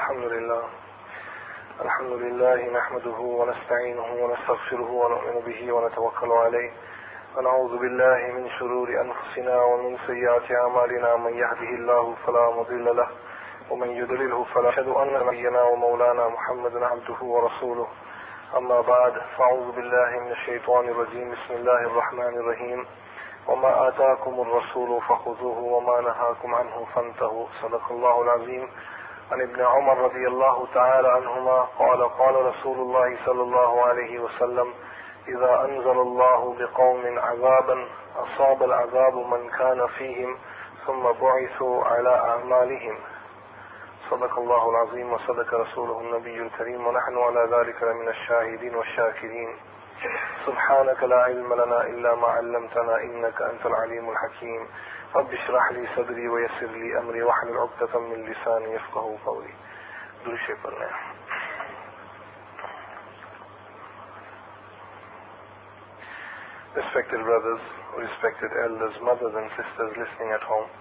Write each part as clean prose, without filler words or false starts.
الحمد لله نحمده ونستعينه ونستغفره ونؤمن به ونتوكل عليه ونعوذ بالله من شرور أنفسنا ومن سيئات أعمالنا. من يهده الله فلا مضل له ومن يضلله فلا هادي له. أن نبينا ومولانا محمد عبده ورسوله. أما بعد، فأعوذ بالله من الشيطان الرجيم. بسم الله الرحمن الرحيم. وما آتاكم الرسول فخذوه وما نهاكم عنه فانتهوا. صدق الله العظيم. عن ابن عمر رضي الله تعالى عنهما قال رسول الله صلى الله عليه وسلم: إذا أنزل الله بقوم عذابا أصاب العذاب من كان فيهم ثم بعثوا على أعمالهم. صدق الله العظيم وصدق رسوله النبي الكريم، ونحن على ذلك من الشاهدين والشاكرين. سبحانك لا علم لنا إلا ما علمتنا إنك أنت العليم الحكيم. رب اشرح لي صدري ويسر لي أمري واحلل عقدة من لساني يفقهوا قولي. درود پڑھنا ہے. Respected brothers, respected elders, mothers and sisters listening at home,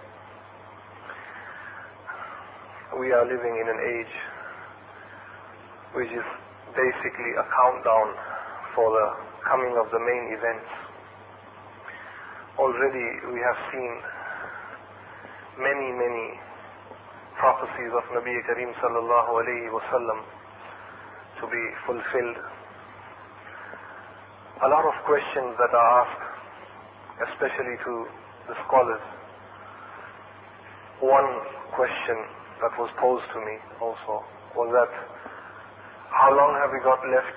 we are living in an age which is basically a countdown for the coming of the main events. Already we have seen many prophecies of Nabi Kareem sallallahu alayhi wasallam to be fulfilled. A lot of questions that are asked, especially to the scholars. One question that was posed to me also was that, how long have we got left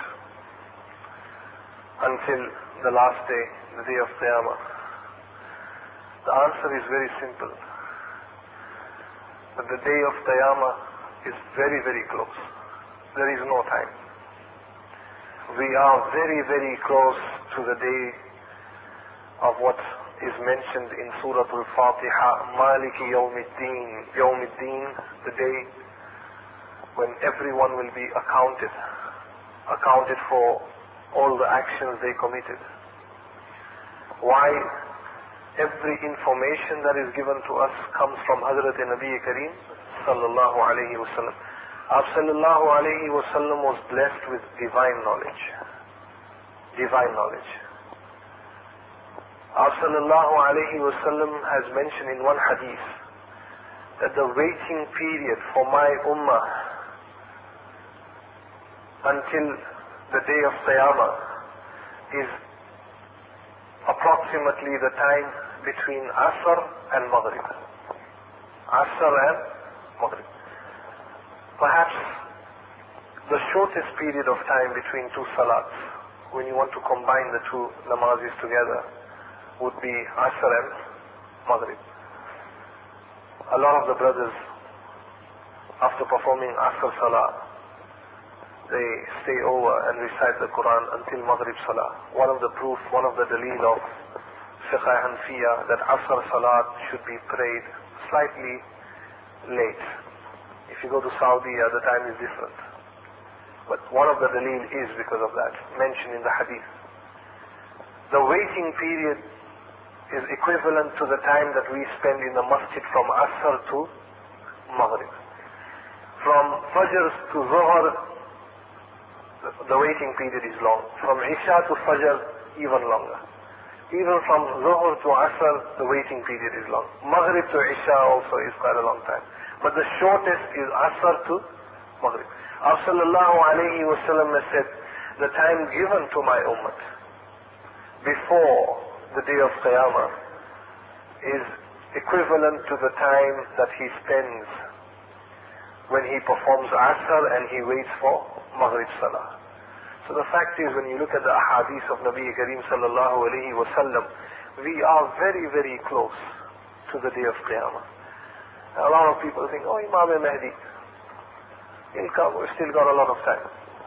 until the last day, the day of Qiyamah? The answer is very simple. That the day of Qiyamah is very close. There is no time. We are very close to the day of what is mentioned in Surah Al-Fatiha, Maliki Yawmiddin. Yawmiddin, the day when everyone will be accounted for all the actions they committed. Why? Every information that is given to us comes from Hazrat Nabi Kareem sallallahu alayhi wasallam. Aap sallallahu alayhi wasallam was blessed with divine knowledge. Aap sallallahu alayhi wasallam has mentioned in one hadith that the waiting period for my ummah until the day of Qiyamah is approximately the time between Asr and Maghrib. Perhaps the shortest period of time between two salats, when you want to combine the two namazis together, would be Asr and Maghrib. A lot of the brothers, after performing Asr Salah, they stay over and recite the Quran until Maghrib Salah. One of the dalil of Fiqh Hanfiya that Asr Salat should be prayed slightly late. If you go to Saudi, the time is different. But one of the dalil is because of that, mentioned in the hadith. The waiting period is equivalent to the time that we spend in the masjid from Asr to Maghrib. From Fajr to Zuhr, the waiting period is long. From Isha to Fajr, even longer. Even from Zuhr to Asr, the waiting period is long. Maghrib to Isha also is quite a long time. But the shortest is Asr to Maghrib. Aap sallallahu alayhi wasallam has said, the time given to my ummah before the day of Qiyamah is equivalent to the time that he spends when he performs Asr and he waits for Maghrib Salah. So the fact is, when you look at the ahadith of Nabi Kareem sallallahu alayhi wasallam, we are very close to the day of Qiyamah. A lot of people think, oh, Imam Mahdi, he'll come, we've still got a lot of time.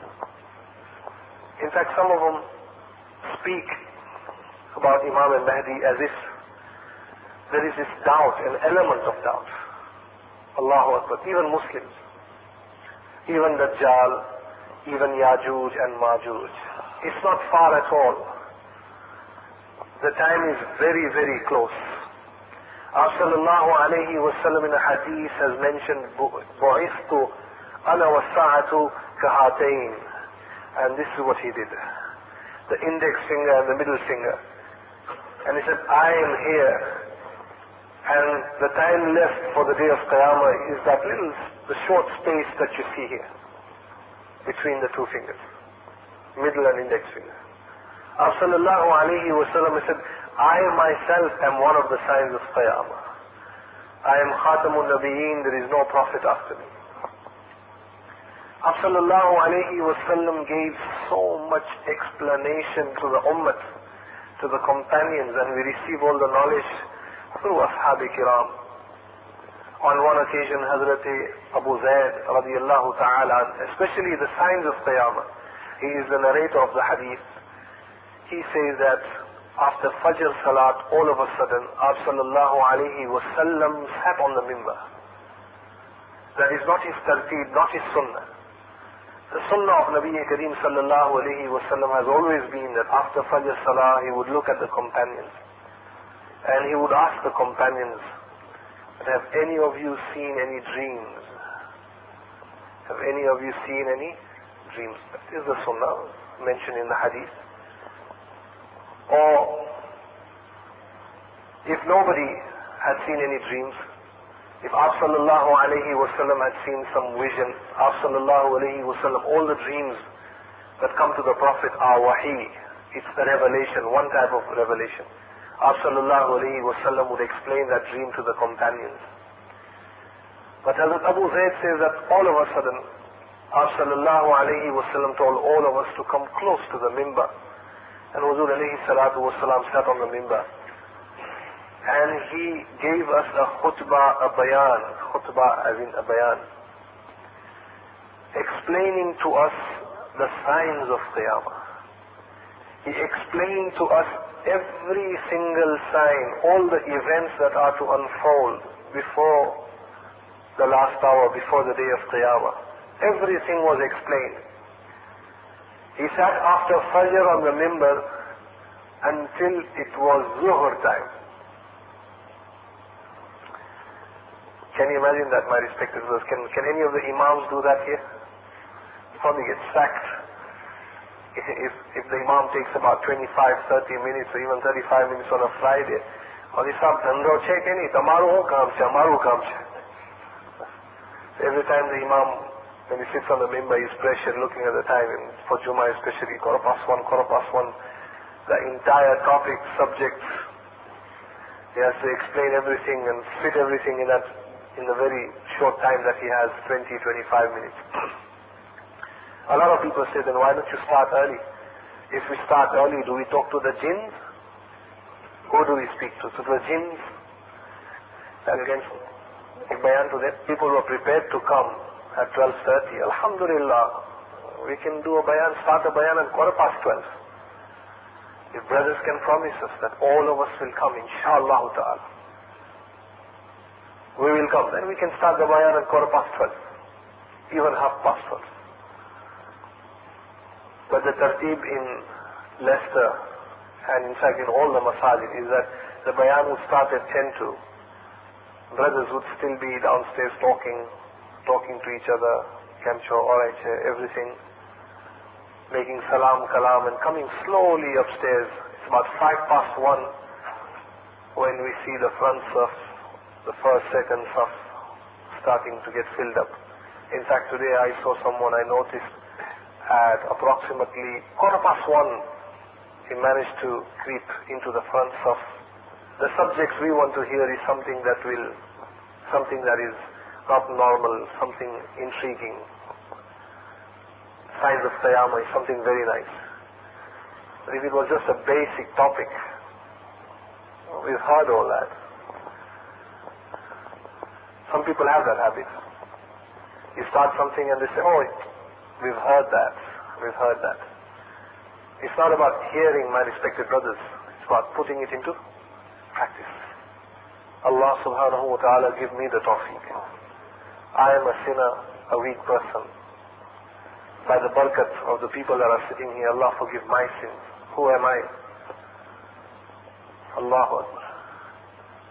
In fact, some of them speak about Imam Mahdi as if there is this doubt, an element of doubt. Allahu Akbar. Even Muslims, even Dajjal, even Yajuj and Majuj. It's not far at all. The time is very close. Sallallahu alayhi wa sallam in a hadith has mentioned, بُعِثْتُ أنا والساعة كهاتين. And this is what he did. The index finger and the middle finger. And he said, I am here. And the time left for the day of Qiyamah is that the short space that you see here. Between the two fingers. Middle and index finger. Sallallahu alayhi wa sallam said, I myself am one of the signs of Qiyamah. I am Khatamun Nabiyeen, there is no prophet after me. Sallallahu alayhi wa sallam gave so much explanation to the ummah, to the companions, and we receive all the knowledge through Ashab-i Kiram. On one occasion, Hazrat Abu Zayd radiyallahu ta'ala, especially the signs of Qiyamah, he is the narrator of the hadith. He says that after Fajr Salat, all of a sudden, sallallahu alayhi wa sallam sat on the mimbar. That is not his tartib, not his sunnah. The sunnah of Nabi Kareem sallallahu alayhi wa sallam has always been that after Fajr Salah, he would look at the companions. And he would ask the companions, have any of you seen any dreams? Have any of you seen any dreams? That is the sunnah mentioned in the hadith. Or if nobody had seen any dreams, if Aap sallallahu alayhi wa sallam had seen some vision, Aap sallallahu alayhi wa sallam, all the dreams that come to the Prophet are wahi. It's the revelation, one type of revelation. Aap sallallahu alayhi wa sallam would explain that dream to the companions. But Hazrat Abu Zayd says that all of a sudden, Aap sallallahu alayhi wa sallam told all of us to come close to the mimbar. And Huzur alayhi salatu wa salam sat on the mimbar. And he gave us a khutbah, a bayan, khutbah as in a bayan, explaining to us the signs of Qiyamah. He explained to us every single sign, all the events that are to unfold before the last hour, before the day of Qiyamah. Everything was explained. He sat after Fajr on the mimbar until it was Zuhr time. Can you imagine that, my respected brothers? Can any of the imams do that here? Probably get sacked. If the imam takes about 25, 30 minutes or even 35 minutes on a Friday, or this dhando che ke nahi, tamaru kaam che, amaru kaam che. Every time the imam, when he sits on the mimbar, he's pressured looking at the time, and for Jummah especially, 1:15, the entire topic, subjects, he has to explain everything and fit everything in the very short time that he has, 20-25 minutes. A lot of people say, then why don't you start early? If we start early, do we talk to the jinns? Who do we speak to? To the jinns? And again, a bayan to them. People were prepared to come at 12:30. Alhamdulillah, we can do a bayan, start a bayan at 12:15. If brothers can promise us that all of us will come, inshallah ta'ala, we will come. Then we can start the bayan at 12:15, even 12:30. But the tartib in Leicester, and in fact in all the masajid, is that the bayan would start at 10 to. Brothers would still be downstairs talking to each other, kamcho, alright, everything, making salam, kalam, and coming slowly upstairs. It's about 1:05 when we see the front saf, the first, second saf starting to get filled up. In fact, today I saw someone, I noticed at approximately 1:15, he managed to creep into the front saf. The subjects we want to hear is something that is not normal, something intriguing. Signs of Qiyamah is something very nice. But if it was just a basic topic, we've heard all that. Some people have that habit. You start something and they say, oh, we've heard that. It's not about hearing, my respected brothers. It's about putting it into practice. Allah subhanahu wa ta'ala give me the tawfiq. I am a sinner, a weak person. By the barakat of the people that are sitting here, Allah forgive my sins. Who am I? Allahu Akbar.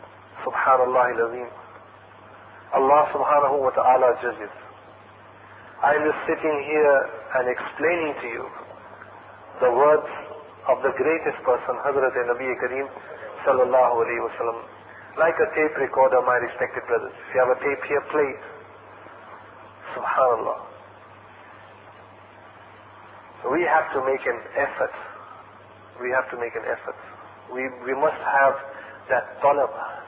Subhanallah al-Azim. Allah subhanahu wa ta'ala judges. I'm just sitting here and explaining to you the words of the greatest person, Hazrat Nabi Kareem sallallahu alayhi wa sallam. Like a tape recorder, my respected brothers. If you have a tape here, play it. Subhanallah. We have to make an effort. We have to make an effort. We must have that talab.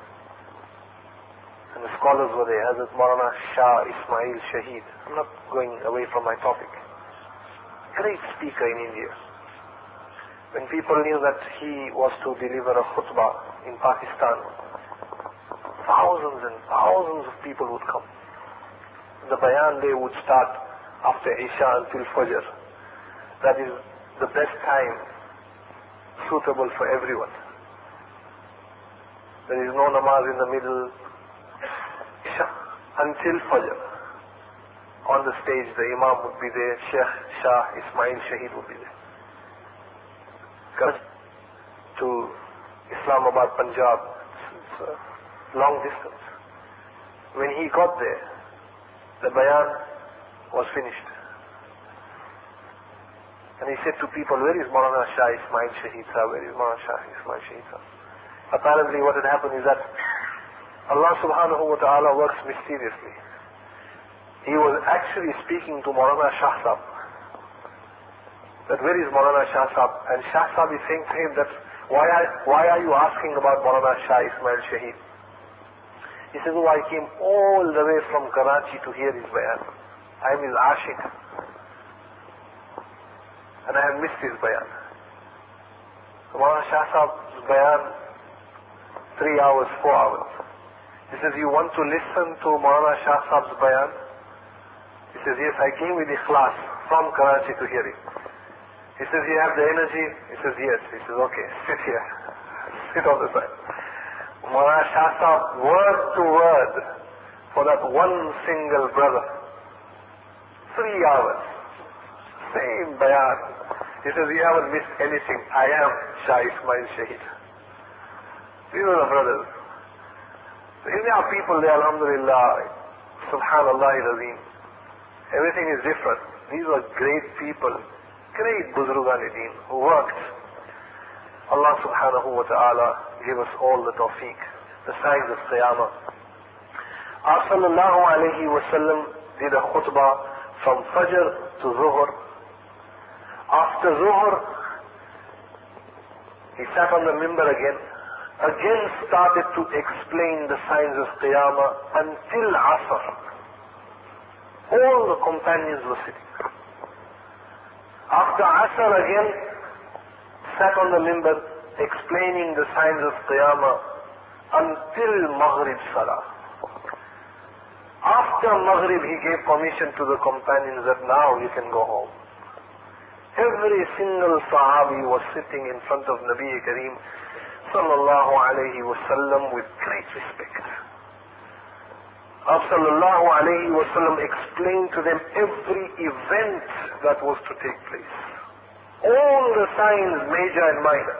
And the scholars were there. Hazrat Maulana Shah Ismail Shaheed. I'm not going away from my topic. Great speaker in India. When people knew that he was to deliver a khutbah in Pakistan, thousands and thousands of people would come. The bayan day would start after Isha until Fajr. That is the best time suitable for everyone. There is no namaz in the middle. Isha until Fajr. On the stage the Imam would be there, Sheikh Shah Ismail Shaheed would be there. To Islamabad, Punjab, it's a long distance. When he got there, the bayan was finished. And he said to people, where is Maulana Shah Ismail Shaheed Sahab? Where is Maulana Shah Ismail Shaheed Sahab? Apparently what had happened is that Allah subhanahu wa ta'ala works mysteriously. He was actually speaking to Maulana Shah Sahab. That where is Maulana Shah Sahab? And Shah Sahab is saying to him that, why are you asking about Maulana Shah Ismail Shaheed? He says, I came all the way from Karachi to hear his bayan. I am his ashik. And I have missed his bayan. So Maulana Shah Sahab's bayan, 3 hours, 4 hours. He says, you want to listen to Maulana Shah Sahab's bayan? He says, yes, I came with ikhlas from Karachi to hear it. He says, you have the energy? He says, yes. He says, okay, sit here. Sit on the side. Maulana Shah Sahab, word to word, for that one single brother. 3 hours. Same bayan. He says, you haven't missed anything. I am Shah Ismail Shaheed. These are the brothers. So here are people there, alhamdulillah, subhanallah al-azim. Everything is different. These were great people, great Buzrugan-e-Deen who worked. Allah subhanahu wa ta'ala give us all the tawfiq, the signs of Qiyamah. Our sallallahu alayhi wa sallam did a khutbah from Fajr to Zuhr. After Zuhr, he sat on the mimbar again started to explain the signs of Qiyamah until Asr. All the companions were sitting. After Asr again, sat on the mimbar explaining the signs of Qiyamah until Maghrib Salah. After Maghrib he gave permission to the companions that now you can go home. Every single Sahabi was sitting in front of Nabi Kareem sallallahu alayhi wa sallam with great respect. Sallallahu alayhi wa sallam explained to them every event that was to take place. All the signs, major and minor.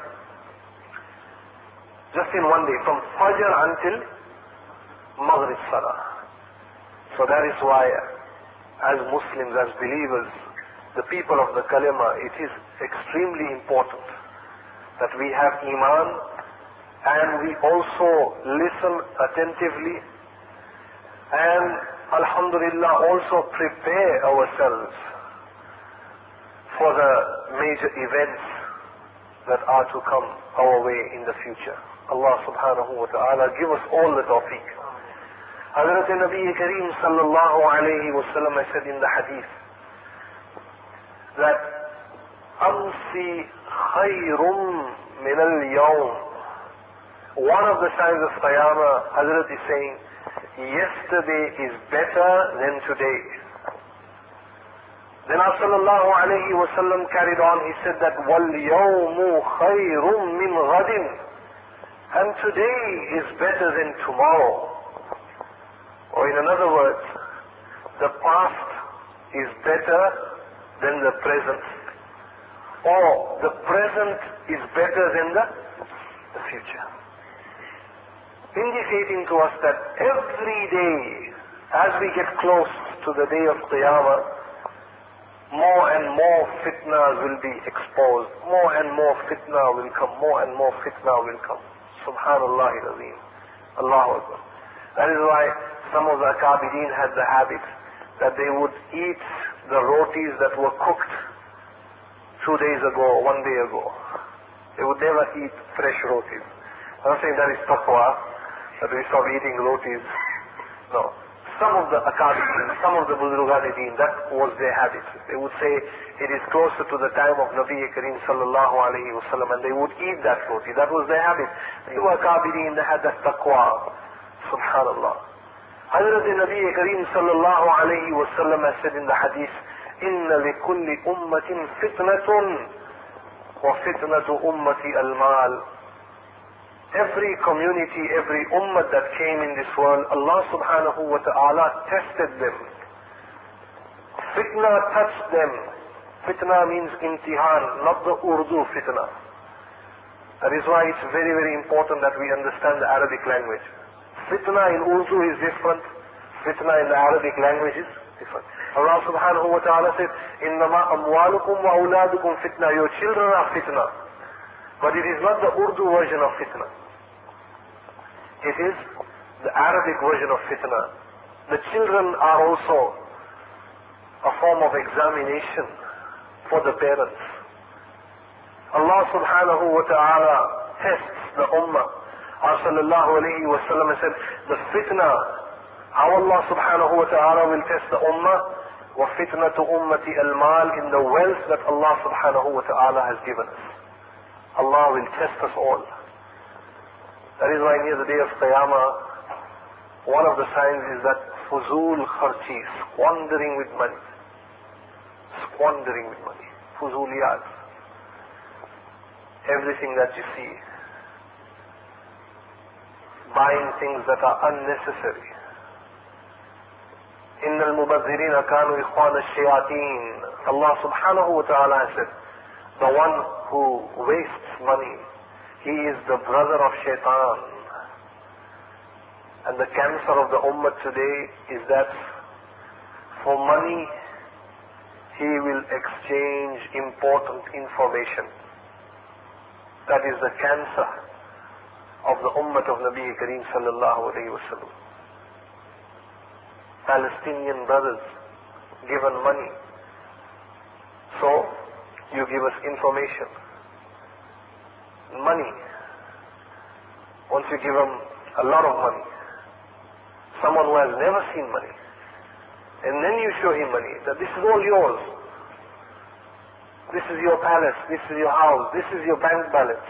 Just in one day, from Fajr until Maghrib Salah. So that is why, as Muslims, as believers, the people of the Kalima, it is extremely important that we have Iman and we also listen attentively and alhamdulillah also prepare ourselves for the major events that are to come our way in the future. Allah subhanahu wa ta'ala give us all the tawfiq. Hazrat Nabi Kareem sallallahu alayhi wa sallam said in the hadith that Amsi khayrum min al-yawm. One of the signs of Qiyamah, Hazrat is saying, yesterday is better than today. Then sallallahu alayhi wa sallam carried on, he said that وَالْيَوْمُ خَيْرٌ مِّنْ غَدٍ. And today is better than tomorrow. Or in other words, the past is better than the present. Or the present is better than the future. Indicating to us that every day, as we get close to the day of Qiyamah, more and more fitnas will be exposed. More and more fitna will come. More and more fitna will come. Subhanallah al-Azim. Allahu Akbar. That is why some of the Akabirin had the habit that they would eat the rotis that were cooked 2 days ago, 1 day ago. They would never eat fresh rotis. I'm not saying that is taqwa, that we stop eating rotis. No. Some of the Akabirin, some of the Buzurgan-e-Deen, that was their habit. They would say it is closer to the time of Nabi Kareem sallallahu alayhi wa sallam, and they would eat that roti. That was their habit. They were Akabirin, they had that taqwa. Subhanallah. Hazrat Nabi Kareem sallallahu alayhi wa sallam has said in the hadith, إِنَّ لِكُلِّ أُمَّةٍ فِتْنَةٌ وَفِتْنَةُ أُمَّتِي الْمَالِ. Every community, every ummah that came in this world, Allah subhanahu wa ta'ala tested them. Fitna touched them. Fitna means imtihan, not the Urdu fitna. That is why it's very, very important that we understand the Arabic language. Fitna in Urdu is different. Fitna in the Arabic language is different. Allah subhanahu wa ta'ala says, إِنَّمَا أَمْوَالُكُمْ وَأَوْلَادُكُمْ فِتْنَةٌ. Your children are fitna. But it is not the Urdu version of fitna. It is the Arabic version of fitna. The children are also a form of examination for the parents. Allah subhanahu wa ta'ala tests the ummah. Sallallahu alayhi wa sallam said, the fitna, how Allah subhanahu wa ta'ala will test the ummah, وَفِتْنَةُ أُمَّتِ الْمَالِ, in the wealth that Allah subhanahu wa ta'ala has given us. Allah will test us all. That is why near the day of Qiyamah, one of the signs is that fuzul kharchi, squandering with money. Squandering with money. Fuzuliyat. Everything that you see. Buying things that are unnecessary. إِنَّ الْمُبَذِّرِينَ كَانُوا إِخْوَانَ الشَّيَاطِينَ. Allah subhanahu wa ta'ala has said, the one who wastes money, he is the brother of shaitan. And the cancer of the ummah today is that for money, he will exchange important information. That is the cancer of the ummah of Nabi Kareem sallallahu alayhi wa sallam. Palestinian brothers given money. So, you give us information. Money. Once you give them a lot of money, someone who has never seen money, and then you show him money, that this is all yours. This is your palace, this is your house, this is your bank balance.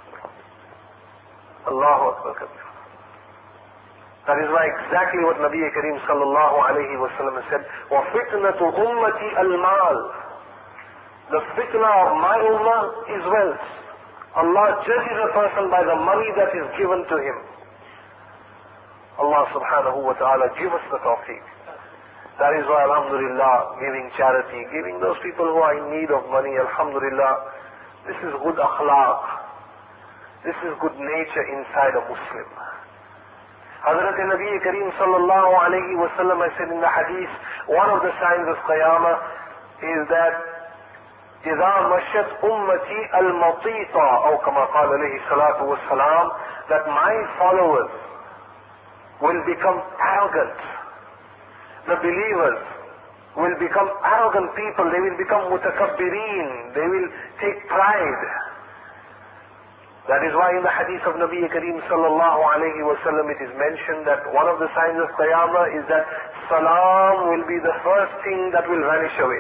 Allahu Akbar. That is why exactly what Nabi Kareem sallallahu alayhi wa sallam said, وَفِتْنَةُ أُمَّتِي الْمَالِ. The fitna of my ummah is wealth. Allah judges a person by the money that is given to him. Allah subhanahu wa ta'ala give us the tawfiq. That is why, alhamdulillah, giving charity, giving those people who are in need of money, alhamdulillah, this is good akhlaq. This is good nature inside a Muslim. Hazrat Nabi Kareem sallallahu alayhi wa sallam said in the hadith, one of the signs of Qiyamah is that إِذَا مَشَتْ أُمَّتِي الْمَطِيطَةِ, أو كما قال عليه الصلاة والسلام, that my followers will become arrogant. The believers will become arrogant people. They will become mutakabbirin. They will take pride. That is why in the hadith of Nabi Kareem sallallahu alayhi wa sallam it is mentioned that one of the signs of Qiyamah is that salam will be the first thing that will vanish away.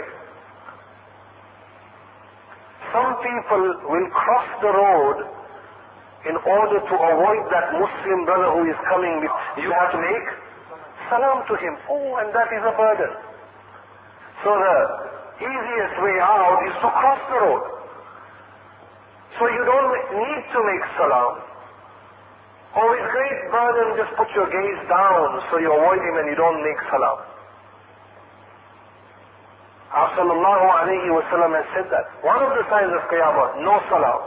Some people will cross the road in order to avoid that Muslim brother who is coming. You have to make salam to him. Oh, and that is a burden. So the easiest way out is to cross the road. So you don't need to make salam. Or with great burden, just put your gaze down so you avoid him and you don't make salam. Sallallahu alayhi wa sallam has said that. One of the signs of Qiyamah, no salam.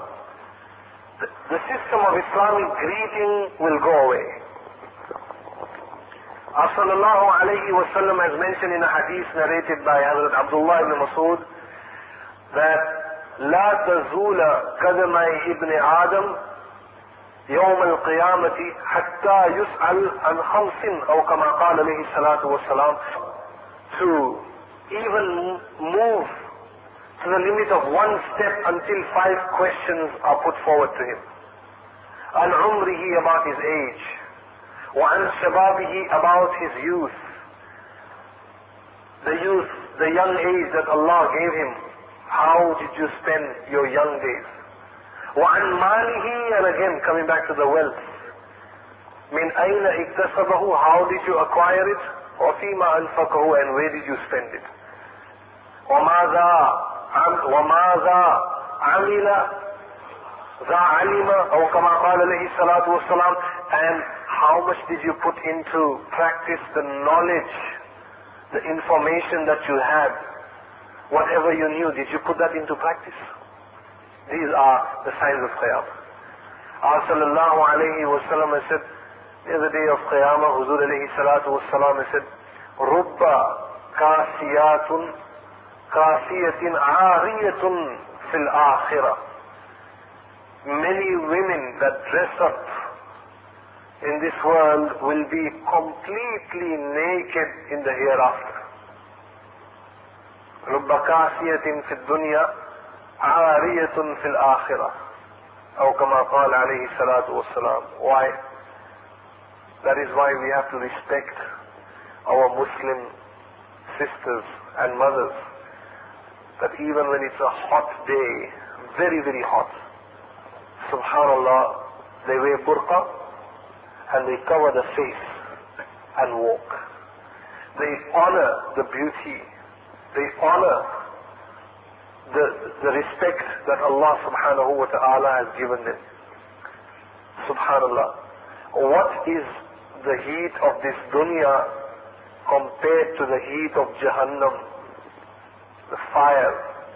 The system of Islamic greeting will go away. Sallallahu alayhi wa sallam has mentioned in a hadith narrated by Hazrat Abdullah ibn Masud that لا تزول قدمي ابن آدم يوم القيامة حتى يسأل عن خمس أو كما قال عليه الصلاة والسلام. To even move to the limit of one step until 5 questions are put forward to him. عن عمره, about his age. وعن شبابه, about his youth. The young age that Allah gave him. How did you spend your young days? وعن ماله, and again coming back to the wealth. من أين اكتسبه, how did you acquire it? وفيما أنفقه, and where did you spend it? وماذا عمل ذا علم أو كما قال عليه الصلاة والسلام, and how much did you put into practice the knowledge, the information that you had? Whatever you knew, did you put that into practice? These are the signs of Qiyamah. Sallallahu alayhi wa sallam has said, the other day of Qiyamah, Huzur alayhi salatu wa salam has said, Rubba kasiyatin ariyatun fil akhirah. Many women that dress up in this world will be completely naked in the hereafter. رب كاسية في الدنيا عارية في الآخرة أو كما قال عليه الصلاة والسلام. Why? That is why we have to respect our Muslim sisters and mothers, that even when it's a hot day, very very hot, subhanallah, they wear burqa and they cover the face and walk. They honor the beauty, they honor the respect that Allah subhanahu wa ta'ala has given them. Subhanallah. What is the heat of this dunya compared to the heat of Jahannam, the fire?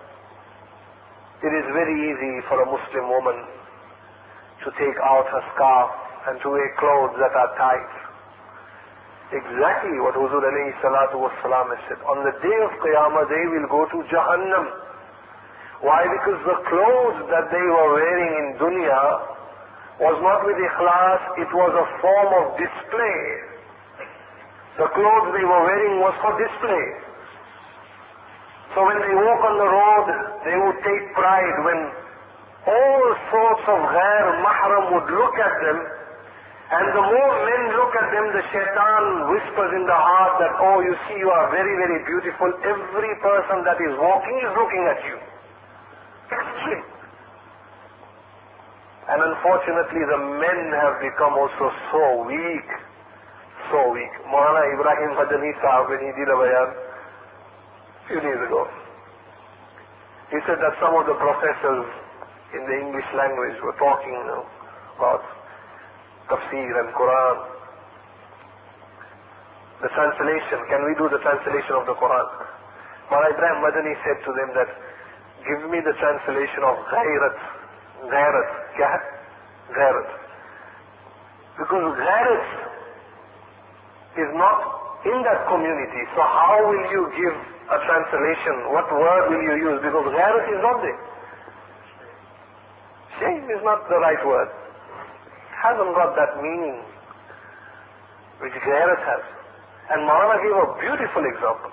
It is very easy for a Muslim woman to take out her scarf and to wear clothes that are tight. Exactly what Huzur alayhi salatu wassalam has said. On the day of Qiyamah, they will go to Jahannam. Why? Because the clothes that they were wearing in dunya was not with ikhlas, it was a form of display. The clothes they were wearing was for display. So when they walk on the road, they would take pride when all sorts of ghair mahram would look at them. And the more men look at them, the shaitan whispers in the heart that, oh, you see, you are very, very beautiful. Every person that is walking is looking at you. Extreme. And unfortunately, the men have become also so weak. So weak. Maulana Ibrahim Madani Sahab, when he did a bayan a few days ago, he said that some of the professors in the English language were talking about Tafsir and Quran. The translation, can we do the translation of the Quran? Maulana Ibrahim Madani said to them that, give me the translation of Ghairat. Ghairat. Kya hai? Ghairat. Because Ghairat is not in that community. So how will you give a translation? What word will you use? Because Ghairat is not there. Shame is not the right word. Hasn't got that meaning which Ghairat has. And Maulana gave a beautiful example.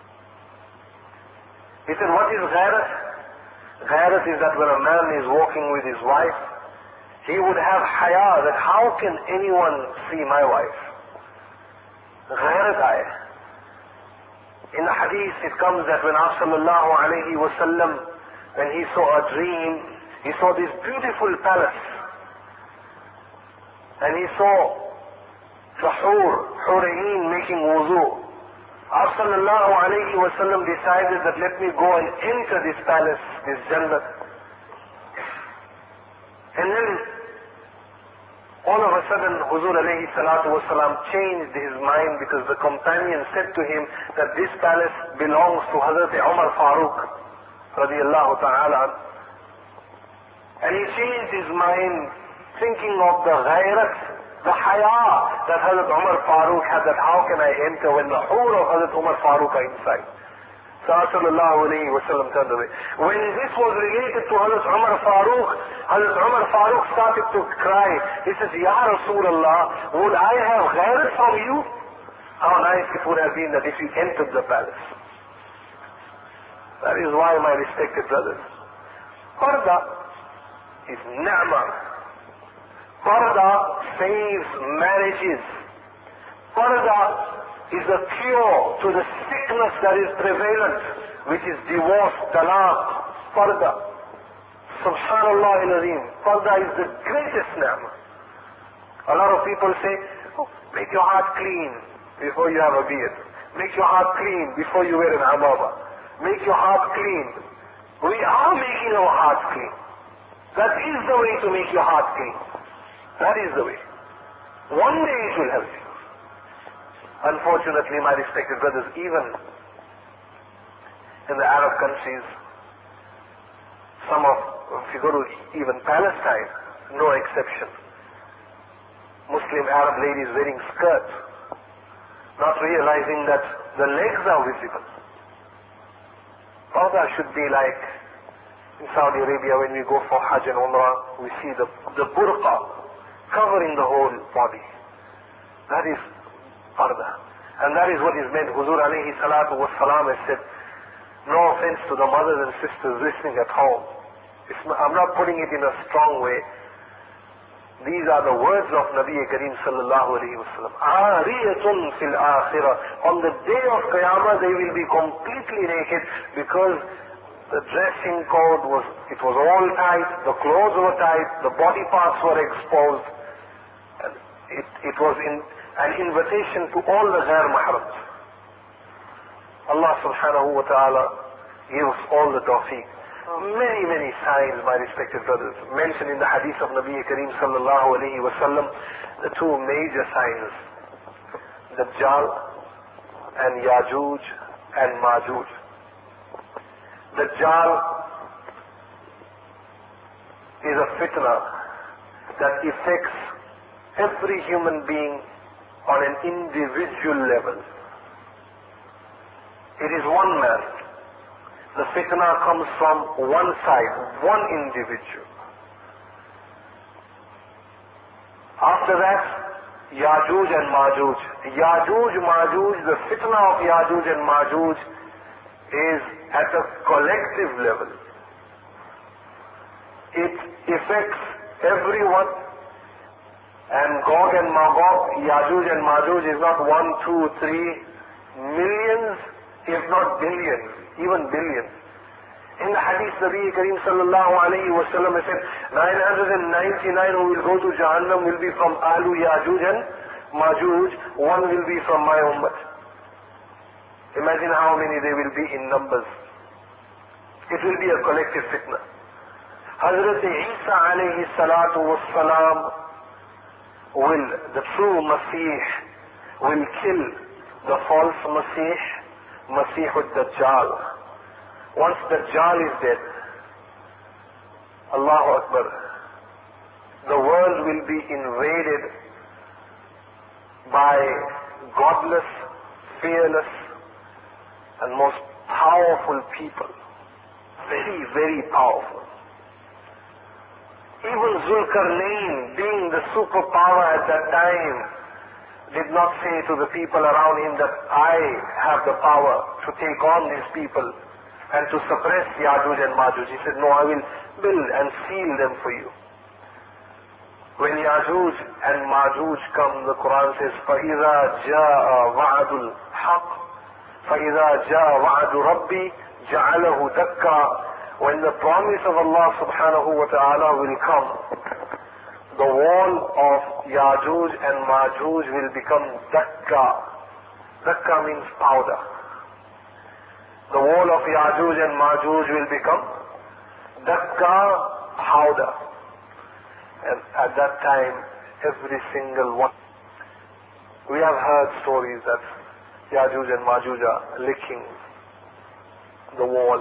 He said, what is Ghairat? Ghairat is that when a man is walking with his wife, he would have haya, that how can anyone see my wife? Ghairat hai. In the hadith it comes that when sallallahu alayhi wa sallam, when he saw a dream, he saw this beautiful palace. And he saw the Hurain making wuzu. Sallallahu alayhi wa sallam decided that let me go and enter this palace, this Jannah. And then all of a sudden Huzur alayhi salatu wa salam changed his mind, because the companion said to him that this palace belongs to Hazrat Umar Farooq radiyallahu ta'ala. And he changed his mind, thinking of the ghairat The haya that Hazrat Umar Farooq had, that how can I enter when the whole of Hazrat Umar Farooq are inside. So sallallahu alayhi wa sallam turned away. When this was related to Hazrat Umar Farooq started to cry. He says, Ya Rasulullah, would I have ghairat from you? How nice it would have been that if you entered the palace. That is why, my respected brothers, Parda is ni'mah. Parda saves marriages. Parda is a cure to the sickness that is prevalent, which is divorce, talaq, parda. Subhanallah al-Azim. Parda is the greatest ni'mah. A lot of people say, oh, make your heart clean before you have a beard. Make your heart clean before you wear an amaba. Make your heart clean. We are making our hearts clean. That is the way to make your heart clean. That is the way. One day it will help you. Unfortunately, my respected brothers, even in the Arab countries, if you go to even Palestine, no exception, Muslim Arab ladies wearing skirts, not realizing that the legs are visible. Parda should be like in Saudi Arabia when we go for Hajj and Umrah, we see the burqa covering the whole body. That is parda. And that is what is meant. Huzur alayhi salatu was salam has said, no offense to the mothers and sisters listening at home. I'm not putting it in a strong way. These are the words of Nabi Kareem sallallahu alayhi wa sallam. Ariyatun fil akhirah. On the day of Qiyamah they will be completely naked because the dressing code was all tight, the clothes were tight, the body parts were exposed. And it was an invitation to all the ghair mahrams. Allah subhanahu wa ta'ala gives all the tawfiq. Many, many signs, my respected brothers, mentioned in the hadith of Nabi Kareem sallallahu alayhi wa sallam, the two major signs, Dajjal and Yajuj and Majuj. Dajjal is a fitna that affects every human being on an individual level. It is one man. The fitna comes from one side, one individual. After that, Yajuj and Majuj. Yajuj, Majuj, the fitna of Yajuj and Majuj is at a collective level. It affects everyone. And Gog and Magog, Yajuj and Majuj is not 1, 2, 3 millions, if not billions, even billions. In the hadith, Nabi Kareem sallallahu alayhi wa sallam said, 999 who will go to Jahannam will be from Ahlu Yajuj and Majuj, one will be from my ummah. Imagine how many they will be in numbers. It will be a collective fitna. Hazrat Isa alayhi salatu was salam the true Masih will kill the false Masih, Masih al-Dajjal. Once Dajjal is dead, Allahu Akbar, the world will be invaded by godless, fearless, and most powerful people. Very, very powerful. Even Zulkarnain, being the superpower at that time, did not say to the people around him that I have the power to take on these people and to suppress Yajuj and Majuj. He said, no, I will build and seal them for you. When Yajuj and Majuj come, the Quran says, فَإِذَا جَاءَ وَعْدُ الْحَقِّ فَإِذَا جَاءَ وَعْدُ رَبِّي جَعَلَهُ دَكَّا. When the promise of Allah subhanahu wa ta'ala will come, the wall of Yajuj and Majuj will become dakka. Dakka means powder. The wall of Yajuj and Majuj will become dakka, powder. And at that time, every single one. We have heard stories that Yajuj and Majuj are licking the wall,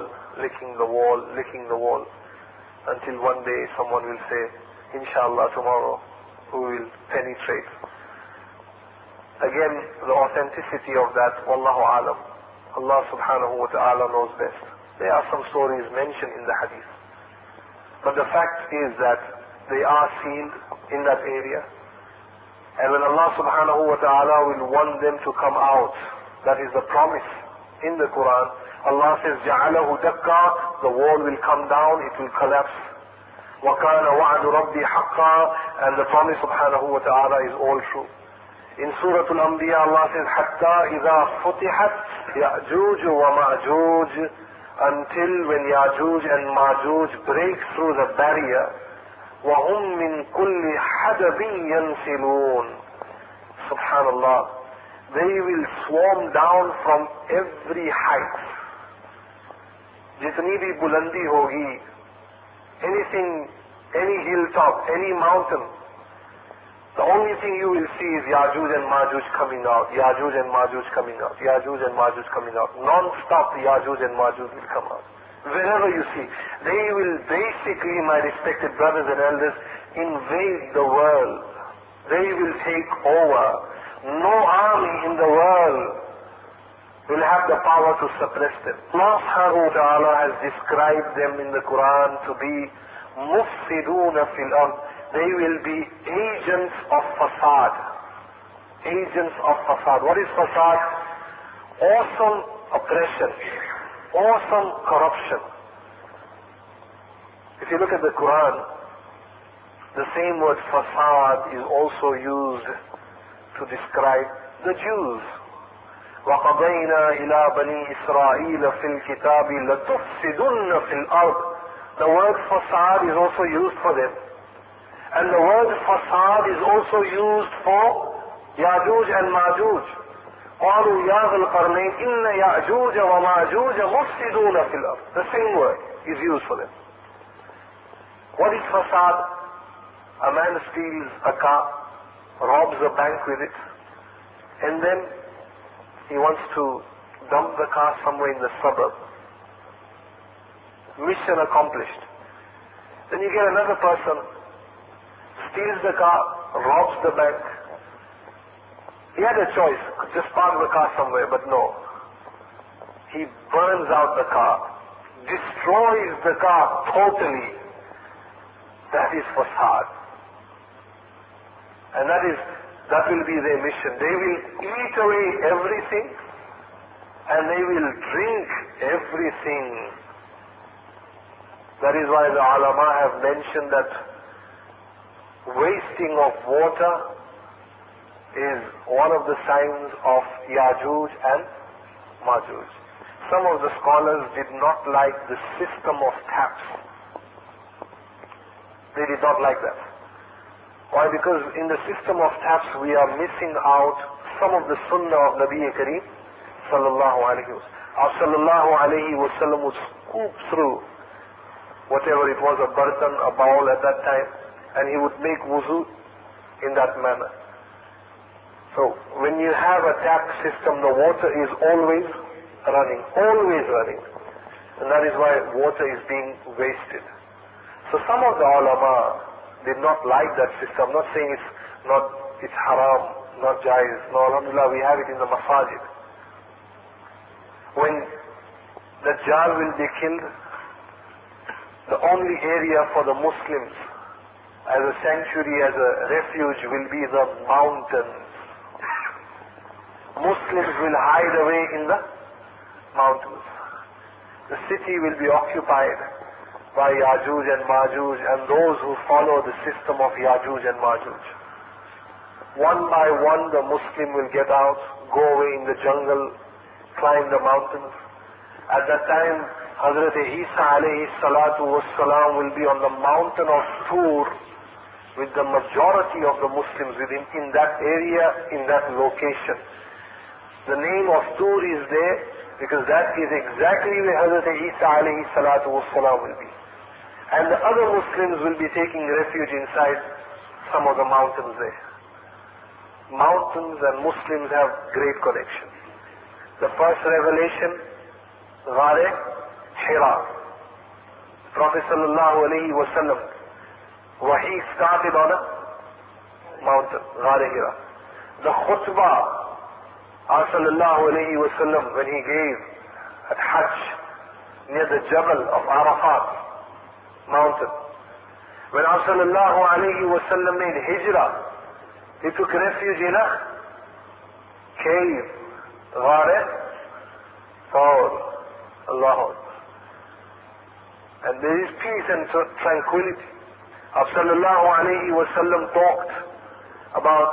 until one day someone will say, Inshallah tomorrow who will penetrate. Again, the authenticity of that, Wallahu Alam, Allah subhanahu wa ta'ala knows best. There are some stories mentioned in the hadith. But the fact is that they are sealed in that area. And when Allah subhanahu wa ta'ala will want them to come out, that is the promise in the Quran. Allah says, جَعَلَهُ دَكَّا, the wall will come down, it will collapse. وَكَانَ وَعْدُ رَبِّي حَقًّا, and the promise subhanahu wa ta'ala is all true. In Surah Al-Anbiya, Allah says, حَتَّى إِذَا فُتِحَتْ يَأْجُوجُ وَمَأْجُوجُ, until when Ya'juj and Ma'juj break through the barrier, وَهُمْ مِنْ كُلِّ حَدَبٍ يَنْسِلُونَ. Subhanallah. They will swarm down from every height. Jitni bhi bulandi hogi, anything, any hilltop, any mountain, the only thing you will see is Ya'juj and Ma'juj coming out, Ya'juj and Ma'juj coming out, Ya'juj and Ma'juj coming out. Non-stop Ya'juj and Ma'juj will come out. Wherever you see, they will basically, my respected brothers and elders, invade the world. They will take over. No army in the world will have the power to suppress them. Allah subhanahu wa ta'ala has described them in the Quran to be mufsiduna fil ard. They will be agents of fasad. Agents of fasad. What is fasad? Awesome oppression. Awesome corruption. If you look at the Quran, the same word fasad is also used to describe the Jews. وَقَضَيْنَا إِلَى بَنِي إِسْرَائِيلَ فِي الْكِتَابِ لَتُفْسِدُنَّ فِي الْأَرْضِ. The word fasad is also used for them. And the word fasad is also used for Ya'juj and Ma'juj. قالوا يا ذا القرنين إن يأجوج ومأجوج مفسدون في الأرض. The same word is used for them. What is fasad? A man steals a car, robs a bank with it, and then he wants to dump the car somewhere in the suburb. Mission accomplished. Then you get another person, steals the car, robs the bank. He had a choice, just park the car somewhere, but no. He burns out the car, destroys the car totally. That is fasad. And that will be their mission. They will eat away everything and they will drink everything. That is why the ulama have mentioned that wasting of water is one of the signs of Ya'juj and Ma'juj. Some of the scholars did not like the system of taps. They did not like that. Why? Because in the system of taps we are missing out some of the sunnah of Nabi Kareem sallallahu alayhi wa sallam. Our sallallahu alayhi wa sallam would scoop through whatever it was, a bartan, a bowl at that time, and he would make wuzu in that manner. So when you have a tap system, the water is always running. And that is why water is being wasted. So some of the ulama did not like that system. I'm not saying it's haram, not jaiz. No, alhamdulillah, we have it in the masajid. When Dajjal will be killed, the only area for the Muslims as a sanctuary, as a refuge, will be the mountains. Muslims will hide away in the mountains. The city will be occupied by Ya'juj and Ma'juj and those who follow the system of Ya'juj and Ma'juj. One by one the Muslim will get out, go away in the jungle, climb the mountains. At that time, Hazrat Isa alayhi salatu wassalam will be on the mountain of Tur with the majority of the Muslims in that area, in that location. The name of Tur is there because that is exactly where Hazrat Isa alayhi salatu wassalam will be. And the other Muslims will be taking refuge inside some of the mountains there. Mountains and Muslims have great connection. The first revelation, Ghar Hira. Prophet sallallahu alayhi wa sallam, Wahi started on a mountain, Ghar Hira. The khutbah, sallallahu alayhi wa sallam, when he gave at Hajj, near the Jabal of Arafat mountain. When sallallahu alayhi wa sallam made hijrah, he took refuge in a cave, Ghar Thawr. Allahu Akbar. And there is peace and tranquility. Sallallahu alayhi wa sallam talked about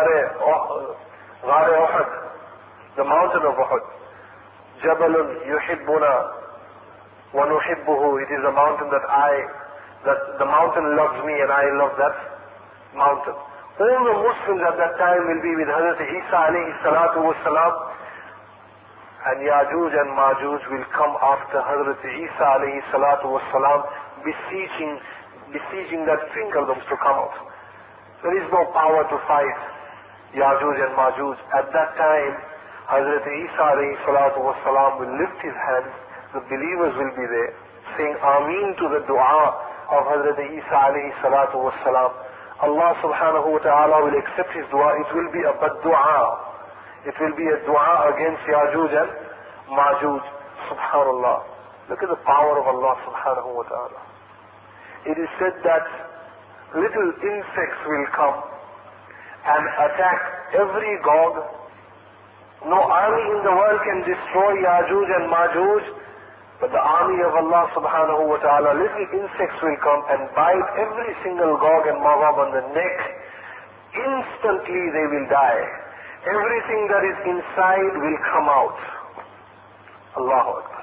Ghar Uhud, the mountain of Uhud. Jabalun yuhibbuna wa nuhibbuhu. It is a mountain that the mountain loves me and I love that mountain. All the Muslims at that time will be with Hazrat Isa alayhi salatu wa salam, and Yajuj and Majuj will come after Hazrat Isa alayhi salatu wa salam, besieging that kingdoms to come out. There is no power to fight Yajuj and Majuj. At that time, Hazrat Isa alayhi salatu wa salam will lift his hands, the believers will be there, saying Ameen to the dua of Hazrat Isa alayhi salatu wa salam. Allah subhanahu wa ta'ala will accept his dua. It will be a bad dua. It will be a dua against Yajuj and Majuj. Subhanallah. Look at the power of Allah subhanahu wa ta'ala. It is said that little insects will come and attack every Gog. No army in the world can destroy Yajuj and Majuj, but the army of Allah subhanahu wa ta'ala, little insects will come and bite every single Gog and Magog on the neck. Instantly they will die. Everything that is inside will come out. Allahu Akbar.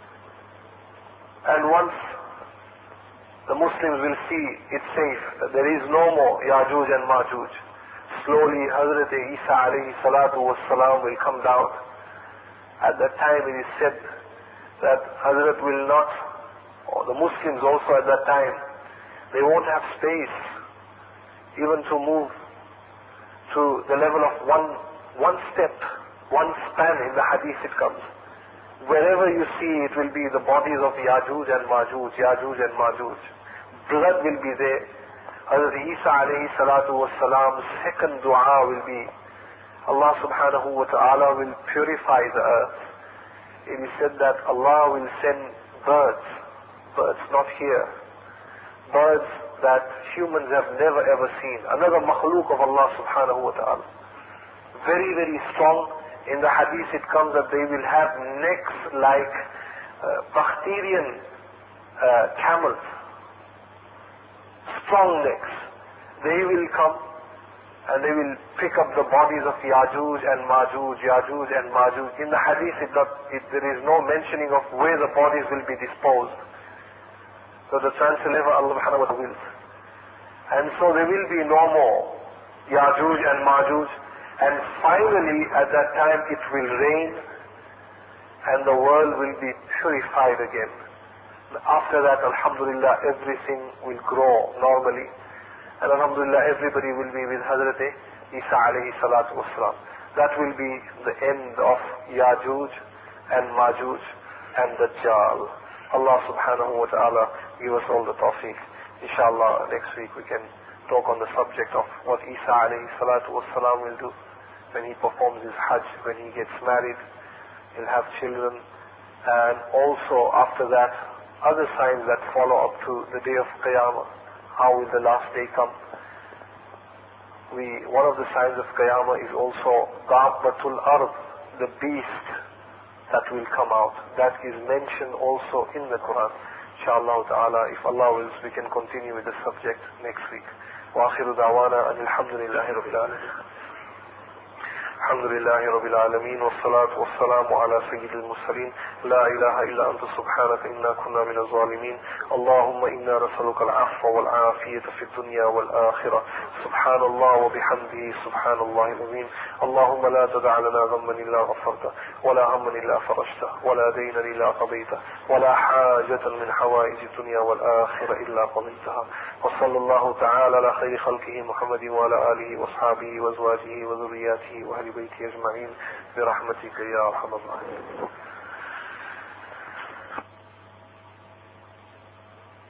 And once the Muslims will see it safe, that there is no more Yajuj and Majuj, slowly Hazrat Isa alayhi salatu was salam will come down. At that time it is said that Hazrat will not, or the Muslims also at that time, they won't have space even to move to the level of one step, one span. In the hadith it comes. Wherever you see, it will be the bodies of Yajuj and Majuj, Yajuj and Majuj. Blood will be there. Hazrat Isa alayhi salatu was salam's second dua will be, Allah subhanahu wa ta'ala will purify the earth. It is said that Allah will send birds not here, birds that humans have never ever seen. Another makhluk of Allah subhanahu wa ta'ala. Very, very strong. In the hadith it comes that they will have necks like Bactrian camels. Strong necks. They will come and they will pick up the bodies of Yajuj and Majuj, Yajuj and Majuj. In the hadith there is no mentioning of where the bodies will be disposed. So the translator Allah subhanahu wa ta'ala wills. And so there will be no more Yajuj and Majuj. And finally at that time it will rain and the world will be purified again. After that, alhamdulillah, everything will grow normally. And alhamdulillah, everybody will be with Hazrat Isa alayhi salatu wassalam. That will be the end of Yajuj and Majuj and Dajjal. Allah subhanahu wa ta'ala give us all the tawfiq. Inshallah, next week we can talk on the subject of what Isa alayhi salatu wassalam will do when he performs his Hajj, when he gets married, he'll have children, and also after that, other signs that follow up to the day of Qiyamah. How will the last day come? One of the signs of Qiyamah is also Dabbatul Ard, the beast that will come out. That is mentioned also in the Quran. Inshallah ta'ala, if Allah wills, we can continue with the subject next week. Wa akhiru da'wana alhamdulillahi rabbil alamin. الحمد لله رب العالمين والصلاة والسلام على سيد المرسلين لا إله إلا أنت سبحانك إنا كنا من الظالمين اللهم إنا نسألك العفو والعافية في الدنيا والآخرة سبحان الله وبحمده سبحان الله العظيم اللهم لا تدع لنا ذنبا إلا غفرته ولا هما إلا فرجته ولا دينا إلا قضيته ولا حاجة من حوائج الدنيا والآخرة إلا قضيتها وصلى الله تعالى على خير خلقه محمد وعلى آله وأصحابه وأزواجه وذرياته وأهل بيته أجمعين برحمتك يا أرحم الراحمين.